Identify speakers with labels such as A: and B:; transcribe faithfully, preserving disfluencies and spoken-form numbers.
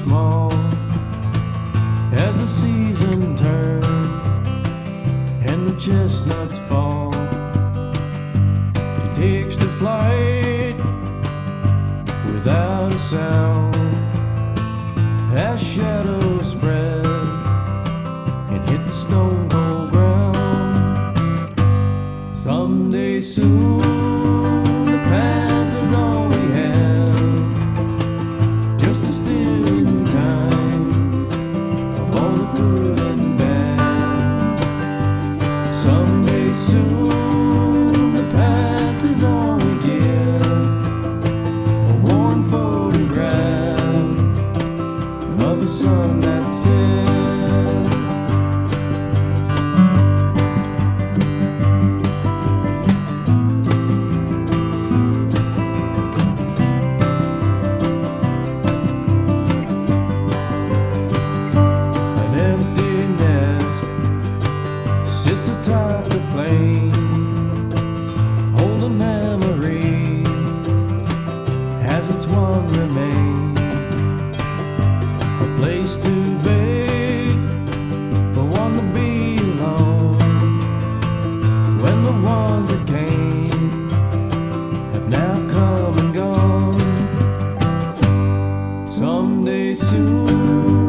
A: small as the season turns and the chestnuts fall. She takes to flight without a sound as shadows spread and hit the stone cold ground. Someday soon the past is all we have, just a still in time of all the good and bad. Someday soon the past is all we give, a worn photograph of a sun that set. Sits atop the plane, holding memory as its one remains. A place too big for one to be alone, when the ones that came have now come and gone. Someday soon